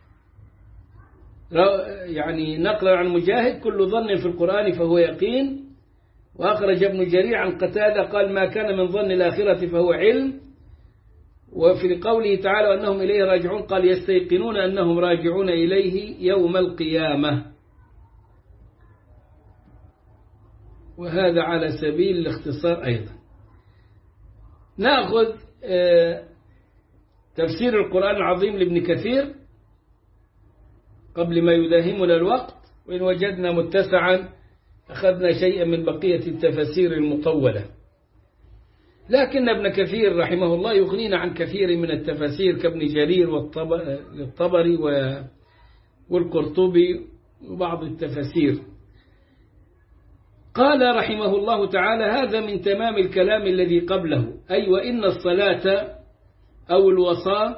A: يعني نقلا عن مجاهد كل ظن في القرآن فهو يقين. وأخرج ابن جرير عن قتادة قال ما كان من ظن الآخرة فهو علم. وفي قوله تعالى أنهم إليه راجعون قال يستيقنون أنهم راجعون إليه يوم القيامة. وهذا على سبيل الاختصار أيضا. نأخذ تفسير القرآن العظيم لابن كثير قبل ما يداهمنا الوقت، وإن وجدنا متسعا أخذنا شيئا من بقية التفاسير المطولة، لكن ابن كثير رحمه الله يغنينا عن كثير من التفاسير كابن جرير والطبري والقرطبي وبعض التفاسير. قال رحمه الله تعالى هذا من تمام الكلام الذي قبله، أي وإن الصلاة أو الوصاة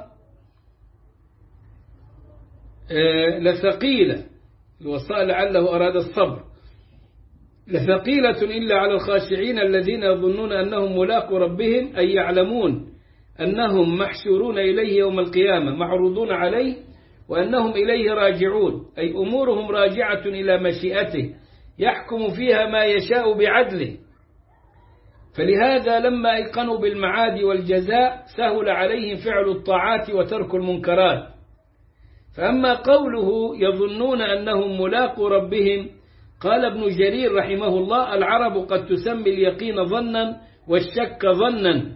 A: لثقيلة، الوصاة لعله أراد الصبر، لثقيلة إلا على الخاشعين الذين يظنون أنهم ملاقوا ربهم، أي يعلمون أنهم محشورون إليه يوم القيامة معروضون عليه، وأنهم إليه راجعون، أي أمورهم راجعة إلى مشيئته يحكم فيها ما يشاء بعدله. فلهذا لما أيقنوا بالمعاد والجزاء سهل عليهم فعل الطاعات وترك المنكرات. فأما قوله يظنون أنهم ملاقوا ربهم، قال ابن جرير رحمه الله العرب قد تسمي اليقين ظنا والشك ظنا،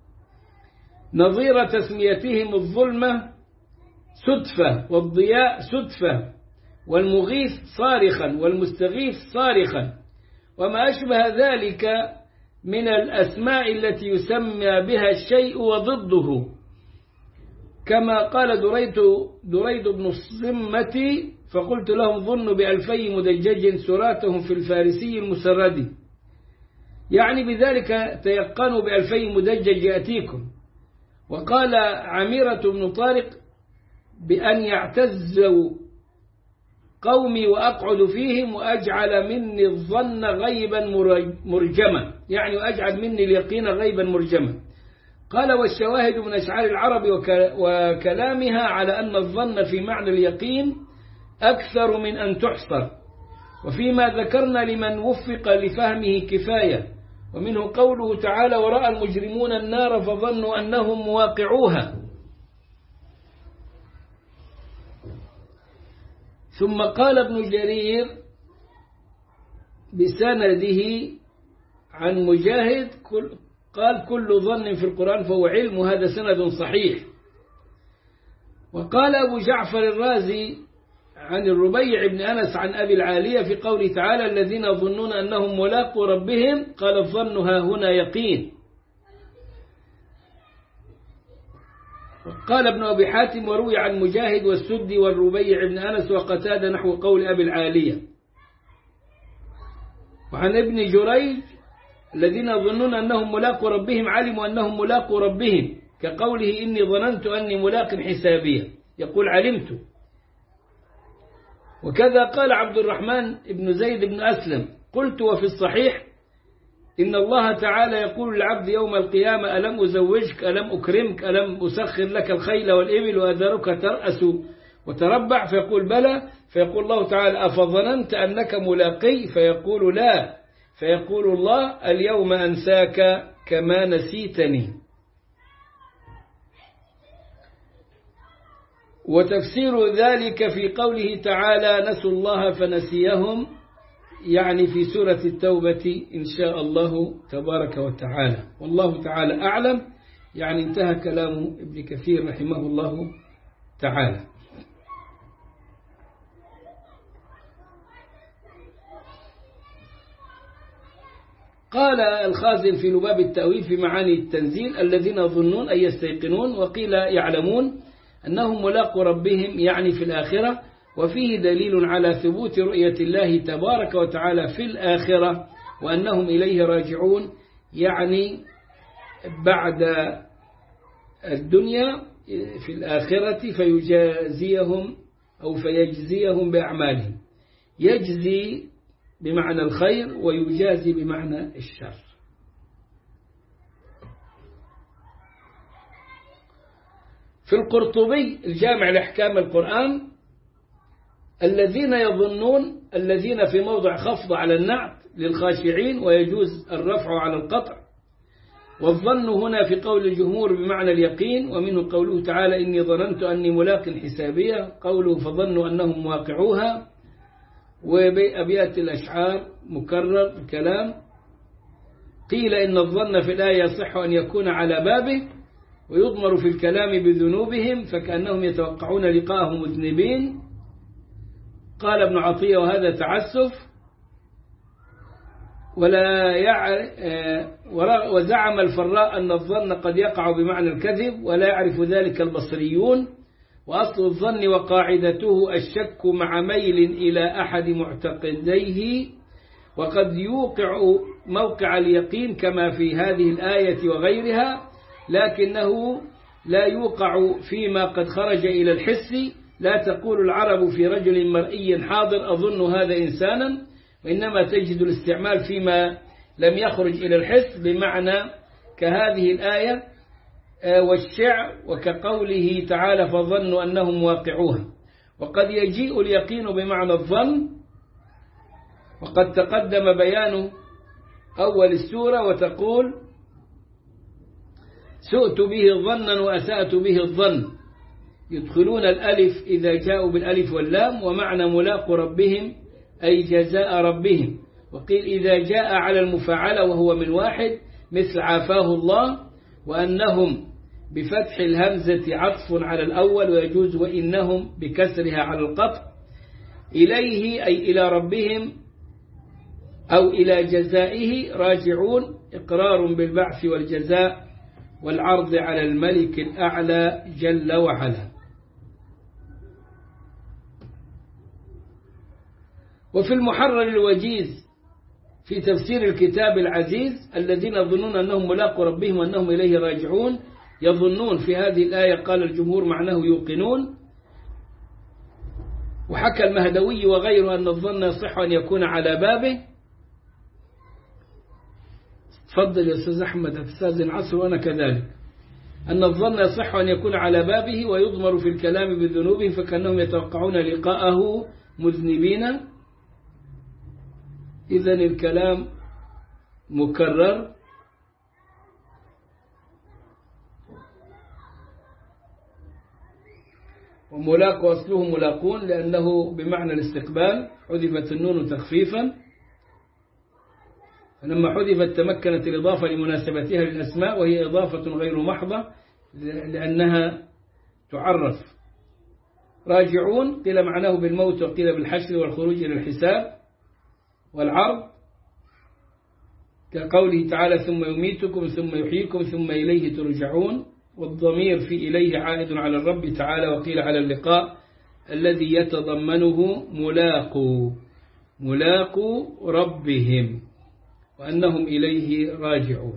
A: نظير تسميتهم الظلمة سدفة والضياء سدفة، والمغيث صارخا والمستغيث صارخا، وما أشبه ذلك من الأسماء التي يسمى بها الشيء وضده، كما قال دريد, دريد بن الصمة فقلت لهم ظنوا بألفي مدجج سراتهم في الفارسي المسرد، يعني بذلك تيقنوا بألفي مدجج يأتيكم. وقال عميرة بن طارق بأن يعتزوا قومي وأقعد فيهم وأجعل مني الظن غيبا مرجما، يعني وأجعل مني اليقين غيبا مرجما. قال والشواهد من أشعار العرب وكلامها على أن الظن في معنى اليقين أكثر من أن تحصر، وفيما ذكرنا لمن وفق لفهمه كفاية، ومنه قوله تعالى ورأى المجرمون النار فظنوا أنهم مواقعوها. ثم قال ابن جرير بسنده عن مجاهد قال كل ظن في القرآن فهو علم، وهذا سند صحيح. وقال أبو جعفر الرازي عن الربيع بن أنس عن أبي العالية في قوله تعالى الذين يظنون أنهم ملاقوا ربهم قال الظن ها هنا يقين. قال ابن أبي حاتم وروي عن مجاهد والسدي والربيع بن أنس وقتادة نحو قول أبي العالية. وعن ابن جريج الذين يظنون أنهم ملاقوا ربهم علموا أنهم ملاقوا ربهم كقوله إني ظننت أني ملاق حسابيا يقول علمت. وكذا قال عبد الرحمن بن زيد بن أسلم قلت وفي الصحيح إن الله تعالى يقول للعبد يوم القيامة ألم أزوجك ألم أكرمك ألم أسخر لك الخيل والإبل وأذرك ترأس وتربع فيقول بلى فيقول الله تعالى أفظننت أنك ملاقي فيقول لا فيقول الله اليوم أنساك كما نسيتني. وتفسير ذلك في قوله تعالى نسوا الله فنسيهم يعني في سورة التوبة إن شاء الله تبارك وتعالى. والله تعالى أعلم. يعني انتهى كلام ابن كثير رحمه الله تعالى. قال الخازن في لباب التأويل في معاني التنزيل الذين يظنون أي يستيقنون وقيل يعلمون أنهم ملاقوا ربهم يعني في الآخرة. وفيه دليل على ثبوت رؤية الله تبارك وتعالى في الآخرة وأنهم إليه راجعون يعني بعد الدنيا في الآخرة فيجازيهم أو فيجزيهم بأعمالهم. يجزي بمعنى الخير ويجازي بمعنى الشر. في القرطبي الجامع لأحكام القرآن الذين يظنون الذين في موضع خفض على النعت للخاشعين ويجوز الرفع على القطع. والظن هنا في قول الجمهور بمعنى اليقين ومنه قوله تعالى إني ظننت أني ملاق حسابية قوله فظنوا أنهم واقعوها. وبأبيات الأشعار مكرر الكلام. قيل إن الظن في الآية يصح أن يكون على بابه ويضمر في الكلام بذنوبهم فكأنهم يتوقعون لقاءهم مذنبين. قال ابن عطية وهذا تعسف ولا يعرف وزعم الفراء أن الظن قد يقع بمعنى الكذب ولا يعرف ذلك البصريون. وأصل الظن وقاعدته الشك مع ميل إلى أحد معتقديه وقد يوقع موقع اليقين كما في هذه الآية وغيرها لكنه لا يوقع فيما قد خرج إلى الحس. لا تقول العرب في رجل مرئي حاضر أظن هذا إنسانا وإنما تجد الاستعمال فيما لم يخرج إلى الحس بمعنى كهذه الآية والشعر وكقوله تعالى فظنوا أنهم واقعوها. وقد يجيء اليقين بمعنى الظن وقد تقدم بيان أول السورة وتقول سئت به ظنا وأسأت به الظن يدخلون الألف إذا جاءوا بالألف واللام ومعنى ملاق ربهم أي جزاء ربهم. وقيل إذا جاء على المفاعلة وهو من واحد مثل عافاه الله وأنهم بفتح الهمزة عطف على الأول ويجوز وإنهم بكسرها على القطع. إليه أي إلى ربهم أو إلى جزائه راجعون إقرار بالبعث والجزاء والعرض على الملك الأعلى جل وعلا. وفي المحرر الوجيز في تفسير الكتاب العزيز الذين يظنون أنهم ملاقوا ربهم وأنهم إليه راجعون يظنون في هذه الآية قال الجمهور معناه يوقنون. وحكى المهدوي وغيره أن الظن يصح أن يكون على بابه. تفضل يا أستاذ أحمد أستاذ عصر وأنا كذلك. أن الظن يصح أن يكون على بابه ويضمر في الكلام بذنوبهم فكأنهم يتوقعون لقاءه مذنبين. إذن الكلام مكرر. وملاق أصله ملاقون لأنه بمعنى الاستقبال حذفت النون تخفيفا فلما حذفت تمكنت الإضافة لمناسبتها للأسماء وهي إضافة غير محضة لأنها تعرف راجعون، قيل معناه بالموت وقيل بالحشر والخروج إلى الحساب والعرض، كقوله تعالى ثم يميتكم ثم يحييكم ثم إليه ترجعون، والضمير في إليه عائد على الرب تعالى، وقيل على اللقاء الذي يتضمنه ملاقو ملاقو ربهم وأنهم إليه راجعون.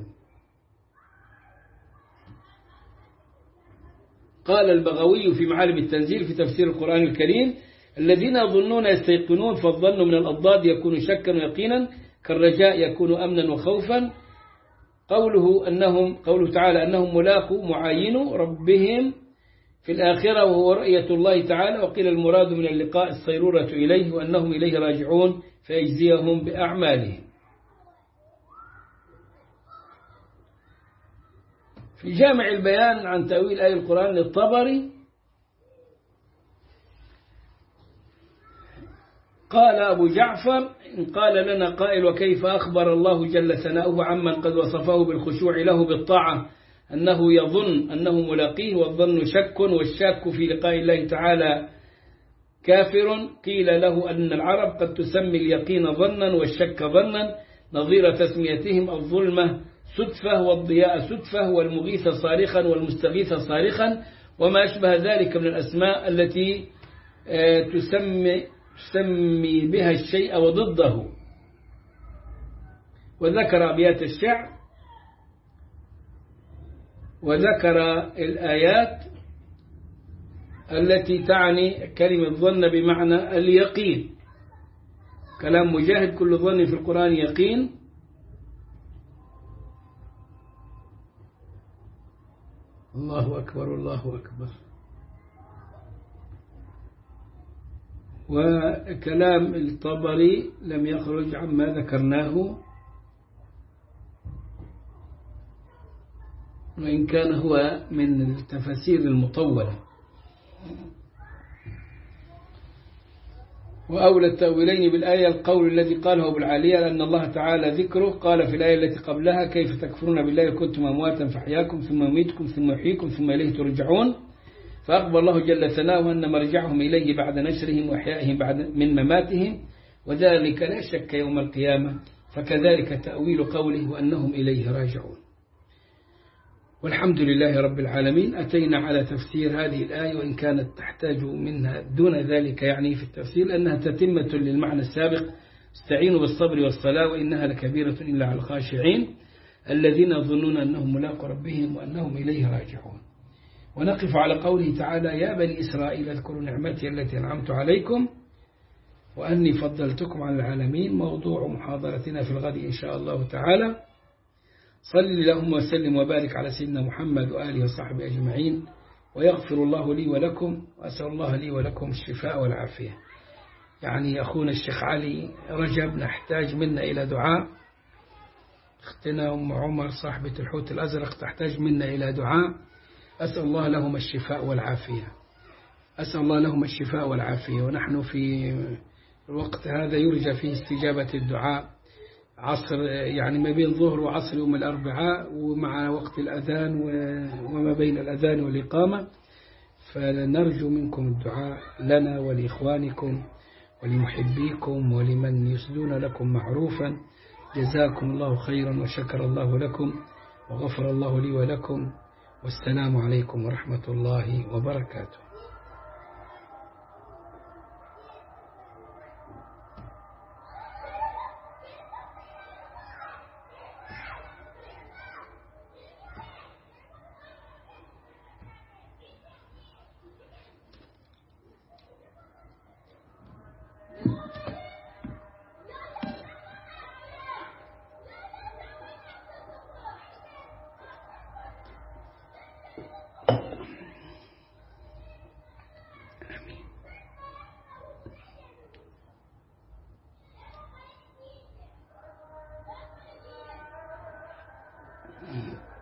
A: قال البغوي في معالم التنزيل في تفسير القرآن الكريم: الذين يظنون يستيقنون، فالظن من الأضداد يكون شكا ويقينا، كالرجاء يكون أمنا وخوفا. قوله أنهم قوله تعالى أنهم ملاقوا معاينوا ربهم في الآخرة، وهو رؤية الله تعالى. وقيل المراد من اللقاء الصيرورة إليه، وأنهم إليه راجعون فيجزيهم بأعمالهم. في جامع البيان عن تأويل آية القرآن للطبري قال أبو جعفر: إن قال لنا قائل وكيف أخبر الله جل ثناؤه عمن قد وصفه بالخشوع له بالطاعة أنه يظن أنه ملاقيه، والظن شك، والشاك في لقاء الله تعالى كافر. قيل له أن العرب قد تسمي اليقين ظنا والشك ظنا، نظير تسميتهم الظلمة سدفة والضياء سدفة والمغيث صارخا والمستغيث صارخا، وما أشبه ذلك من الأسماء التي تسمي, تسمي بها الشيء وضده. وذكر أبيات الشعر وذكر الآيات التي تعني كلمة ظن بمعنى اليقين. كلام مجاهد: كل ظن في القرآن يقين. الله أكبر الله أكبر. وكلام الطبري لم يخرج عما ذكرناه، وإن كان هو من التفاسير المطولة. وأولى التأويلين بالآية القول الذي قاله ابن العالية، لأن الله تعالى ذكره قال في الآية التي قبلها: كيف تكفرون بالله وكنتم أمواتا فأحياكم ثم يميتكم ثم يحييكم ثم إليه ترجعون. فأخبر الله جل ثناؤه أن مرجعهم إليه بعد نشرهم وإحيائهم بعد من مماتهم، وذلك لا شك يوم القيامة. فكذلك تأويل قوله وأنهم إليه راجعون. والحمد لله رب العالمين. أتينا على تفسير هذه الآية، وإن كانت تحتاج منها دون ذلك يعني في التفسير، لأنها تتمة للمعنى السابق: استعينوا بالصبر والصلاة وإنها لكبيرة إلا على الخاشعين الذين يظنون أنهم ملاقوا ربهم وأنهم إليه راجعون. ونقف على قوله تعالى: يا بني إسرائيل اذكروا نعمتي التي أنعمت عليكم وأني فضلتكم على العالمين. موضوع محاضرتنا في الغد إن شاء الله تعالى. صل اللهم وسلم وبارك على سيدنا محمد وآله وصحبه أجمعين، ويغفر الله لي ولكم، وأسأل الله لي ولكم الشفاء والعافية. يعني أخونا الشيخ علي رجب نحتاج منا إلى دعاء، أختنا أم عمر صاحبة الحوت الأزرق تحتاج منا إلى دعاء. أسأل الله لهم الشفاء والعافية، أسأل الله لهم الشفاء والعافية. ونحن في الوقت هذا يرجى فيه استجابة الدعاء، عصر يعني ما بين ظهر وعصر يوم الأربعاء، ومع وقت الأذان وما بين الأذان والإقامة. فنرجو منكم الدعاء لنا ولإخوانكم ولمحبيكم ولمن يسدون لكم معروفا. جزاكم الله خيرا وشكر الله لكم وغفر الله لي ولكم، والسلام عليكم ورحمة الله وبركاته. Mm-hmm.